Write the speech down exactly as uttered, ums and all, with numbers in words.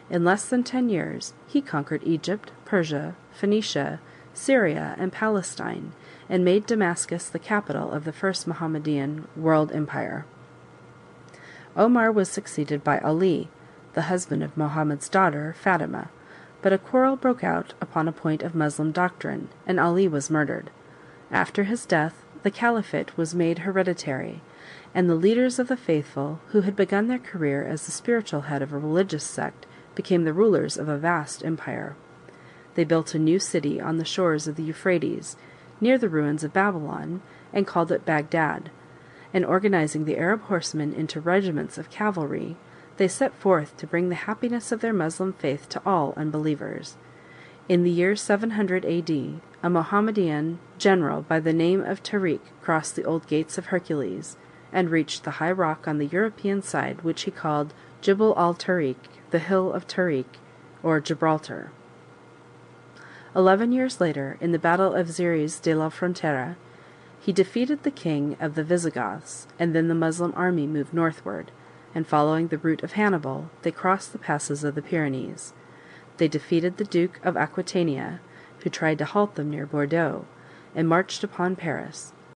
In less than ten years he conquered Egypt, Persia, Phoenicia, Syria, and Palestine, and made Damascus the capital of the first Mohammedan world empire. Omar was succeeded by Ali, the husband of Mohammed's daughter, Fatima, but a quarrel broke out upon a point of Moslem doctrine, and Ali was murdered. After his death, the caliphate was made hereditary, and the leaders of the faithful, who had begun their career as the spiritual head of a religious sect, became the rulers of a vast empire. They built a new city on the shores of the Euphrates, near the ruins of Babylon, and called it Baghdad, and organizing the Arab horsemen into regiments of cavalry, they set forth to bring the happiness of their Moslem faith to all unbelievers. In the year seven hundred A D, a Mohammedan general by the name of Tariq crossed the old gates of Hercules, and reached the high rock on the European side which he called Jibal al-Tariq, the hill of Tariq, or Gibraltar. Eleven years later, in the battle of Xeres de la Frontera, he defeated the king of the Visigoths, and then the Moslem army moved northward, and following the route of Hannibal, they crossed the passes of the Pyrenees. They defeated the Duke of Aquitania, who tried to halt them near Bordeaux, and marched upon Paris.